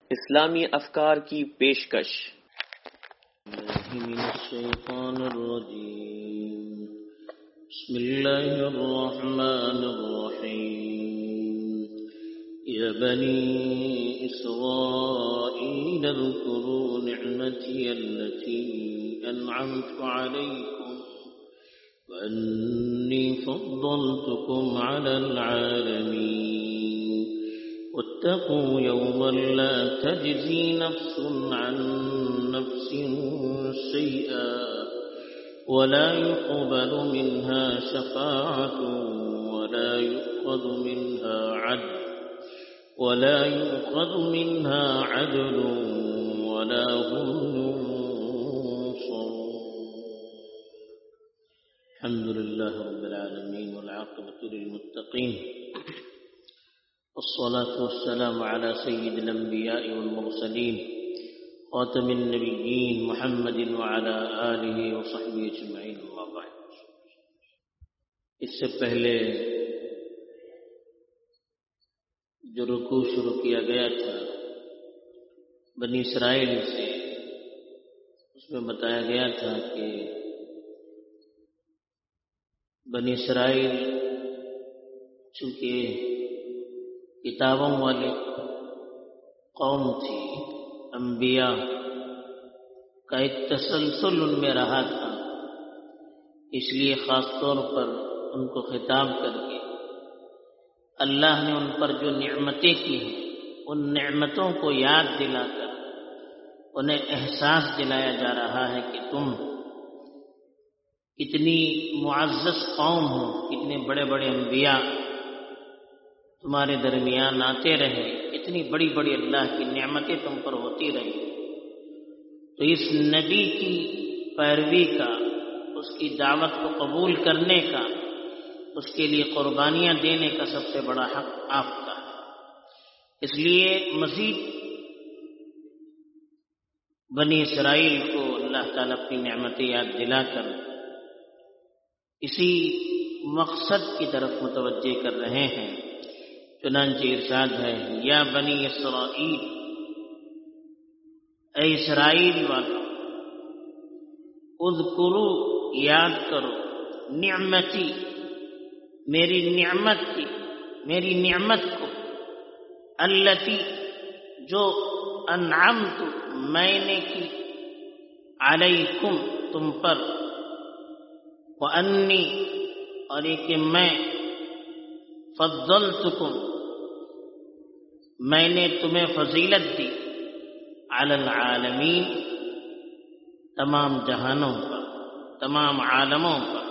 اسلامی افکار کی پیشکش۔ من الشیطان الرجیم بسم اللہ الرحمن الرحیم یا بنی اسرائیل اذکروا نعمتی التي انعمت علیکم وانی فضلتکم علی العالمین واتقوا يوما لا تجزي نفس عن نفس شيئا ولا يقبل منها شفاعة ولا يؤخذ منها عدل ولا هم ينصرون. الحمد لله رب العالمين والعاقبة للمتقين والصلاة والسلام على سيد الأنبياء والمرسلين خاتم النبيين محمد وعلى آله وصحبه اجمعين اما بعد. اس سے پہلے جو رکوع شروع کیا گیا تھا بنی اسرائیل سے، اس میں بتایا گیا تھا کہ بنی اسرائیل چونکہ کتابوں والی قوم تھی، انبیاء کا ایک تسلسل ان میں رہا تھا، اس لیے خاص طور پر ان کو خطاب کر کے اللہ نے ان پر جو نعمتیں کی ہیں ان نعمتوں کو یاد دلا کر انہیں احساس دلایا جا رہا ہے کہ تم کتنی معزز قوم ہو، کتنے بڑے بڑے انبیاء تمہارے درمیان آتے رہے، اتنی بڑی بڑی اللہ کی نعمتیں تم پر ہوتی رہی، تو اس نبی کی پیروی کا، اس کی دعوت کو قبول کرنے کا، اس کے لیے قربانیاں دینے کا سب سے بڑا حق آپ کا ہے. اس لیے مزید بنی اسرائیل کو اللہ تعالیٰ اپنی نعمتیں یاد دلا کر اسی مقصد کی طرف متوجہ کر رہے ہیں. چنانچہ ارشاد ہے یا بنی اسرائیل، اے اسرائیل والو، اذکروا، یاد کرو، نعمتی، میری نعمت کی، میری نعمت کو، التی، جو انعمت، میں نے کی، علیکم، تم پر، وانی، اور یہ کہ میں، فضلتکم، میں نے تمہیں فضیلت دی، علی العالمین، تمام جہانوں پر، تمام عالموں پر.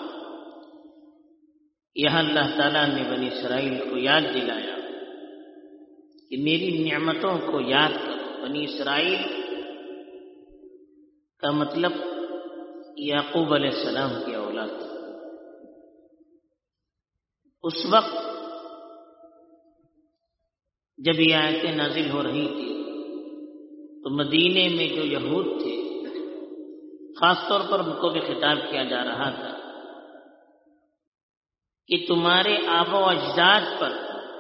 یہاں اللہ تعالیٰ نے بنی اسرائیل کو یاد دلایا کہ میری نعمتوں کو یاد کرو. بنی اسرائیل کا مطلب یعقوب علیہ السلام کی اولاد. اس وقت جب یہ آیتیں نازل ہو رہی تھی تو مدینے میں جو یہود تھے، خاص طور پر ان کو بھی خطاب کیا جا رہا تھا کہ تمہارے آبا و اجداد پر،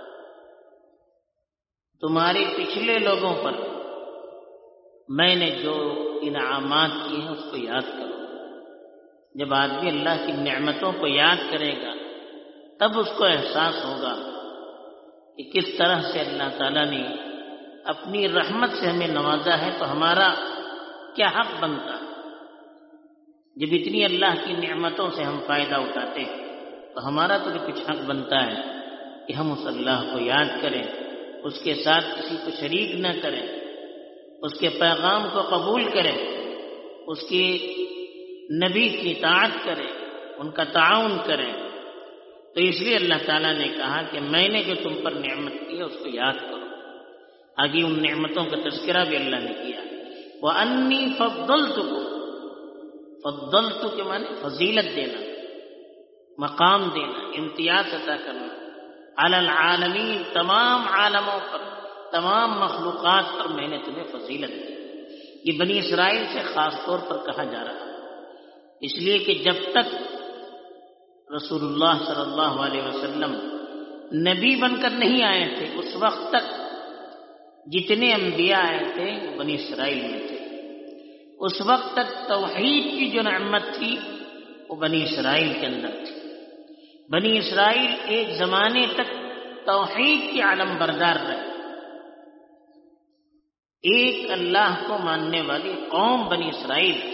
تمہارے پچھلے لوگوں پر میں نے جو انعامات کیے ہیں اس کو یاد کرو. جب آدمی اللہ کی نعمتوں کو یاد کرے گا تب اس کو احساس ہوگا کہ کس طرح سے اللہ تعالیٰ نے اپنی رحمت سے ہمیں نوازا ہے، تو ہمارا کیا حق بنتا ہے. جب اتنی اللہ کی نعمتوں سے ہم فائدہ اٹھاتے ہیں تو ہمارا تو بھی کچھ حق بنتا ہے کہ ہم اس اللہ کو یاد کریں، اس کے ساتھ کسی کو شریک نہ کریں، اس کے پیغام کو قبول کریں، اس کے نبی کی اطاعت کریں، ان کا تعاون کریں. تو اس لیے اللہ تعالیٰ نے کہا کہ میں نے جو تم پر نعمت کی ہے اس کو یاد کرو. آگے ان نعمتوں کا تذکرہ بھی اللہ نے کیا. وَأَنِّي فَضَّلْتُكُمْ، فضلت کے معنی فضیلت دینا، مقام دینا، امتیاز عطا کرنا، علی العالمین، تمام عالموں پر، تمام مخلوقات پر میں نے تمہیں فضیلت دی. یہ بنی اسرائیل سے خاص طور پر کہا جا رہا ہے، اس لیے کہ جب تک رسول اللہ صلی اللہ علیہ وسلم نبی بن کر نہیں آئے تھے اس وقت تک جتنے انبیاء آئے تھے وہ بنی اسرائیل میں تھے. اس وقت تک توحید کی جو نعمت تھی وہ بنی اسرائیل کے اندر تھی. بنی اسرائیل ایک زمانے تک توحید کی علم بردار رہے. ایک اللہ کو ماننے والی قوم بنی اسرائیل تھی.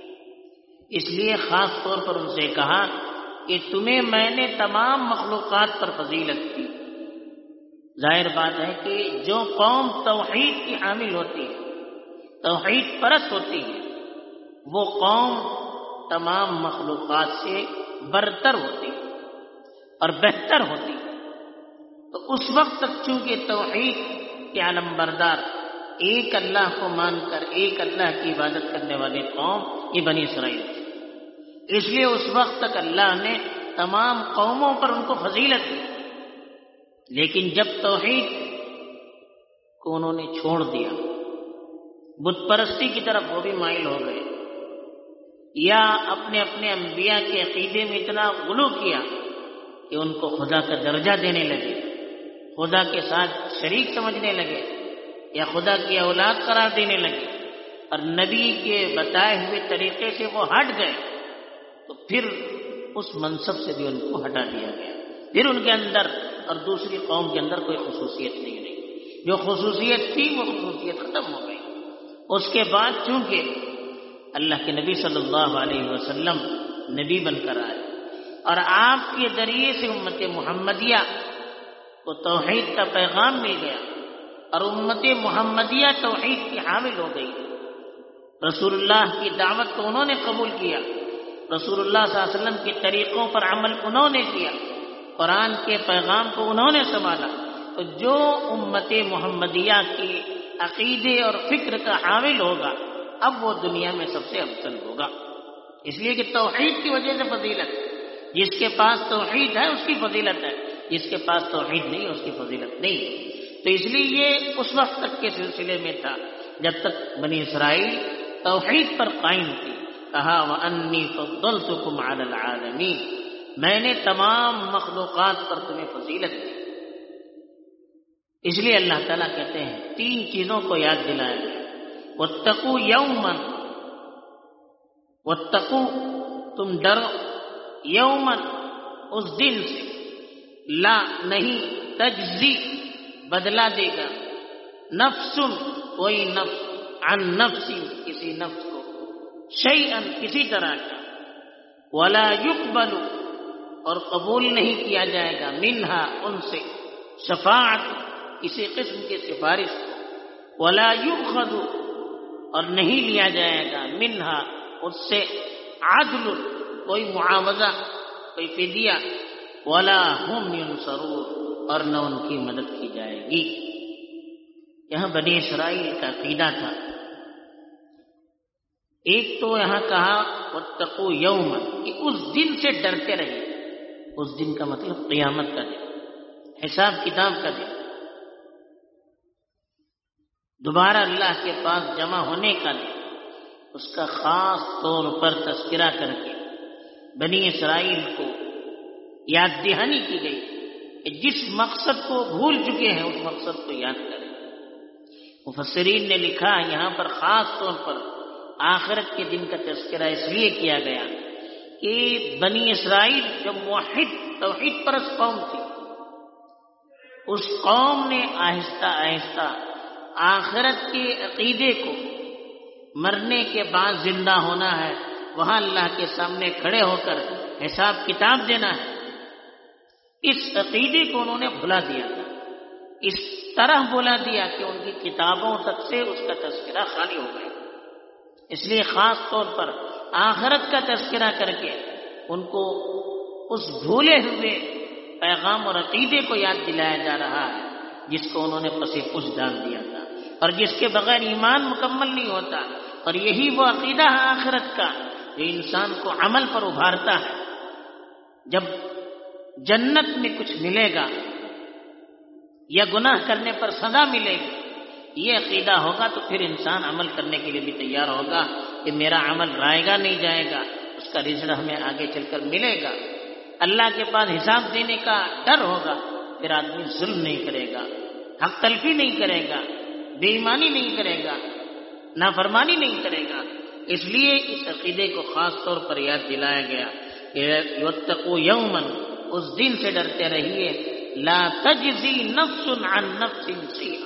اس لیے خاص طور پر ان سے کہا کہ تمہیں میں نے تمام مخلوقات پر فضیلت دی. ظاہر بات ہے کہ جو قوم توحید کی حامل ہوتی ہے، توحید پرست ہوتی ہے، وہ قوم تمام مخلوقات سے برتر ہوتی ہے اور بہتر ہوتی ہے. تو اس وقت تک چونکہ توحید کے علم بردار ایک اللہ کو مان کر ایک اللہ کی عبادت کرنے والی قوم یہ بنی اسرائیل تھی. اس لیے اس وقت تک اللہ نے تمام قوموں پر ان کو فضیلت دی. لیکن جب توحید کو انہوں نے چھوڑ دیا، بت پرستی کی طرف وہ بھی مائل ہو گئے، یا اپنے اپنے انبیاء کے عقیدے میں اتنا غلو کیا کہ ان کو خدا کا درجہ دینے لگے، خدا کے ساتھ شریک سمجھنے لگے یا خدا کی اولاد قرار دینے لگے، اور نبی کے بتائے ہوئے طریقے سے وہ ہٹ گئے، تو پھر اس منصب سے بھی ان کو ہٹا دیا گیا. پھر ان کے اندر اور دوسری قوم کے اندر کوئی خصوصیت نہیں رہی. جو خصوصیت تھی وہ خصوصیت ختم ہو گئی. اس کے بعد چونکہ اللہ کے نبی صلی اللہ علیہ وسلم نبی بن کر آئے اور آپ کے ذریعے سے امت محمدیہ کو توحید کا پیغام مل گیا اور امت محمدیہ توحید کی حامل ہو گئی. رسول اللہ کی دعوت کو انہوں نے قبول کیا، رسول اللہ صلی اللہ علیہ وسلم کے طریقوں پر عمل انہوں نے کیا، قرآن کے پیغام کو انہوں نے سنبھالا. تو جو امت محمدیہ کی عقیدے اور فکر کا حامل ہوگا اب وہ دنیا میں سب سے افضل ہوگا. اس لیے کہ توحید کی وجہ سے فضیلت، جس کے پاس توحید ہے اس کی فضیلت ہے، جس کے پاس توحید نہیں اس کی فضیلت نہیں. تو اس لیے یہ اس وقت تک کے سلسلے میں تھا جب تک بنی اسرائیل توحید پر قائم تھی. کہا وَأَنِّي فَضَّلْتُكُمْ عَلَى الْعَالَمِينَ، میں نے تمام مخلوقات پر تمہیں فضیلت دی. اس لیے اللہ تعالیٰ کہتے ہیں 3 چیزوں کو یاد دلایا گیا. وَاتَّقُوا يَوْمًا، وَاتَّقُوا، تم ڈرو، یومن، اس دن سے، لا نہیں، تجزی، بدلا دے گا، نفس، کوئی نفس، عن نفس، کسی نفس کو، شیئن، کسی طرح کا، ولا یقبل، اور قبول نہیں کیا جائے گا، منہا، ان سے، شفاعت، کسی قسم کی سفارش، ولا یؤخذ، اور نہیں لیا جائے گا، منہا، اس سے، عدل، کوئی معاوضہ، کوئی فدیہ، ولا ہم ینصرون، اور نہ ان کی مدد کی جائے گی. یہاں بنی اسرائیل کا عقیدہ تھا. ایک تو یہاں کہا واتقوا یوما، کہ اس دن سے ڈرتے رہے. اس دن کا مطلب قیامت کا دن، حساب کتاب کا دن، دوبارہ اللہ کے پاس جمع ہونے کا دن. اس کا خاص طور پر تذکرہ کر کے بنی اسرائیل کو یاد دہانی کی گئی کہ جس مقصد کو بھول چکے ہیں اس مقصد کو یاد کریں. مفسرین نے لکھا یہاں پر خاص طور پر آخرت کے دن کا تذکرہ اس لیے کیا گیا کہ بنی اسرائیل جو موحد توحید پرست قوم تھی، اس قوم نے آہستہ آہستہ آخرت کے عقیدے کو، مرنے کے بعد زندہ ہونا ہے، وہاں اللہ کے سامنے کھڑے ہو کر حساب کتاب دینا ہے، اس عقیدے کو انہوں نے بھلا دیا. اس طرح بھلا دیا کہ ان کی کتابوں تک سے اس کا تذکرہ خالی ہو گیا. اس لیے خاص طور پر آخرت کا تذکرہ کر کے ان کو اس بھولے ہوئے پیغام اور عقیدے کو یاد دلایا جا رہا ہے جس کو انہوں نے پس پش ڈال دیا تھا اور جس کے بغیر ایمان مکمل نہیں ہوتا. اور یہی وہ عقیدہ ہے آخرت کا جو انسان کو عمل پر ابھارتا ہے. جب جنت میں کچھ ملے گا یا گناہ کرنے پر سزا ملے گی، یہ عقیدہ ہوگا تو پھر انسان عمل کرنے کے لیے بھی تیار ہوگا کہ میرا عمل رائے گا نہیں جائے گا، اس کا رزق ہمیں آگے چل کر ملے گا. اللہ کے پاس حساب دینے کا ڈر ہوگا، پھر آدمی ظلم نہیں کرے گا، حق تلفی نہیں کرے گا، بے ایمانی نہیں کرے گا، نافرمانی نہیں کرے گا. اس لیے اس عقیدے کو خاص طور پر یاد دلایا گیا کہ واتقوا یوما، اس دن سے ڈرتے رہیے، لا تجزی نفس عن نفس شیئا،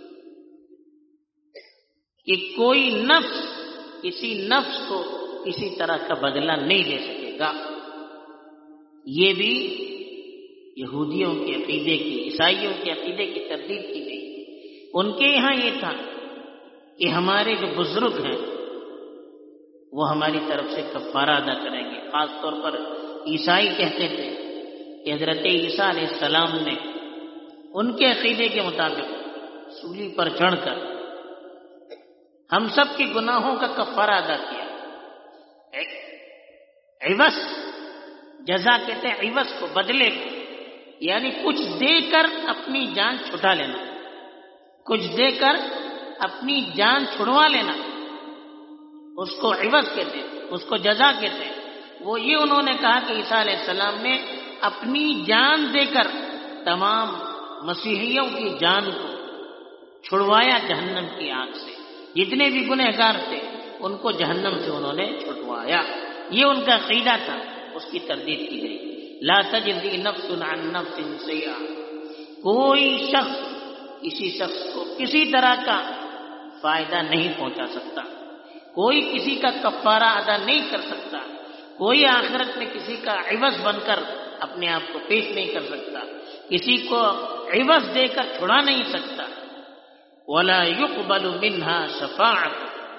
کہ کوئی نفس کسی نفس کو کسی طرح کا بدلہ نہیں دے سکے گا. یہ بھی یہودیوں کے عقیدے کی، عیسائیوں کے عقیدے کی تردید کی گئی. ان کے یہاں یہ تھا کہ ہمارے جو بزرگ ہیں وہ ہماری طرف سے کفارہ ادا کریں گے. خاص طور پر عیسائی کہتے تھے کہ حضرت عیسیٰ علیہ السلام نے ان کے عقیدے کے مطابق سولی پر چڑھ کر ہم سب کے گناہوں کا کفارہ ادا کیا. عوض، جزا کہتے ہیں عوض کو، بدلے کو، یعنی کچھ دے کر اپنی جان چھٹا لینا، کچھ دے کر اپنی جان چھڑوا لینا، اس کو عوض کہتے ہیں، اس کو جزا کہتے ہیں. وہ یہ انہوں نے کہا کہ عیسیٰ علیہ السلام نے اپنی جان دے کر تمام مسیحیوں کی جان کو چھڑوایا جہنم کی آگ سے. جتنے بھی گنہگار تھے ان کو جہنم سے انہوں نے چھٹوایا. یہ ان کا عقیدہ تھا، اس کی تردید کی گئی. لا تجزی نفس عن نفس شیئا، کوئی شخص کسی شخص کو کسی طرح کا فائدہ نہیں پہنچا سکتا، کوئی کسی کا کفارہ ادا نہیں کر سکتا، کوئی آخرت میں کسی کا عوض بن کر اپنے آپ کو پیش نہیں کر سکتا، کسی کو عوض دے کر چھڑا نہیں سکتا. ولا يقبل منها شفاعت،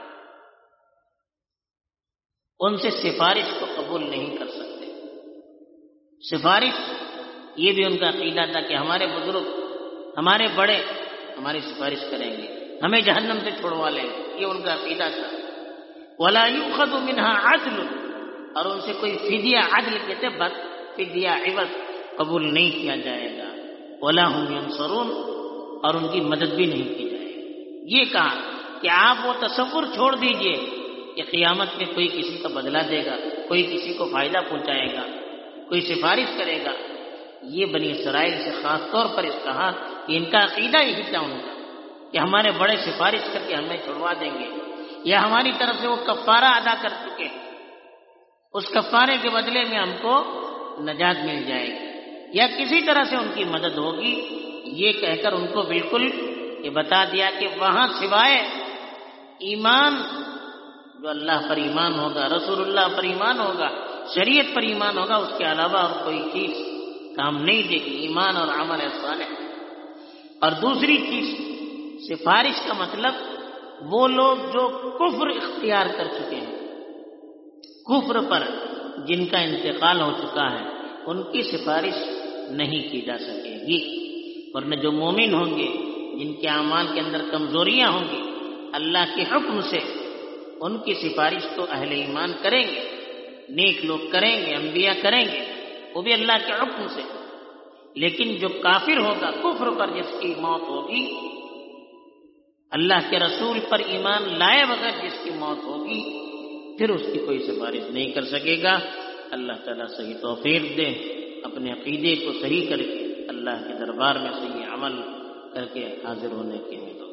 ان سے سفارش کو قبول نہیں کر سکتے. سفارش، یہ بھی ان کا عقیدہ تھا کہ ہمارے بزرگ، ہمارے بڑے ہماری سفارش کریں گے، ہمیں جہنم سے چھڑوا لیں گے. یہ ان کا عقیدہ تھا. ولا يؤخذ منها عدل، اور ان سے کوئی فدیہ، عدل کہتے بد فدیہ، عوض قبول نہیں کیا جائے گا. ولا هم ينصرون، اور ان کی مدد بھی نہیں کی جائے گی. یہ کہا کہ آپ وہ تصور چھوڑ دیجئے کہ قیامت میں کوئی کسی کا بدلہ دے گا، کوئی کسی کو فائدہ پہنچائے گا، کوئی سفارش کرے گا. یہ بنی اسرائیل سے خاص طور پر اس کہا کہ ان کا عقیدہ یہی تھا ان کا کہ ہمارے بڑے سفارش کر کے ہمیں چھڑوا دیں گے، یا ہماری طرف سے وہ کفارہ ادا کر چکے ہیں، اس کفارے کے بدلے میں ہم کو نجات مل جائے گی، یا کسی طرح سے ان کی مدد ہوگی. یہ کہہ کر ان کو بالکل یہ بتا دیا کہ وہاں سوائے ایمان، جو اللہ پر ایمان ہوگا، رسول اللہ پر ایمان ہوگا، شریعت پر ایمان ہوگا، اس کے علاوہ اور کوئی چیز کام نہیں دے گی، ایمان اور عمل صالح. اور دوسری چیز سفارش کا مطلب وہ لوگ جو کفر اختیار کر چکے ہیں، کفر پر جن کا انتقال ہو چکا ہے، ان کی سفارش نہیں کی جا سکے گی. ورنہ جو مومن ہوں گے، جن کے اعمال کے اندر کمزوریاں ہوں گی، اللہ کے حکم سے ان کی سفارش تو اہل ایمان کریں گے، نیک لوگ کریں گے، انبیاء کریں گے، وہ بھی اللہ کے حکم سے. لیکن جو کافر ہوگا، کفر پر جس کی موت ہوگی، اللہ کے رسول پر ایمان لائے بغیر جس کی موت ہوگی، پھر اس کی کوئی سفارش نہیں کر سکے گا. اللہ تعالیٰ صحیح توفیق دے، اپنے عقیدے کو صحیح کر کے اللہ کے دربار میں صحیح عمل کر کے حاضر ہونے کے لیے.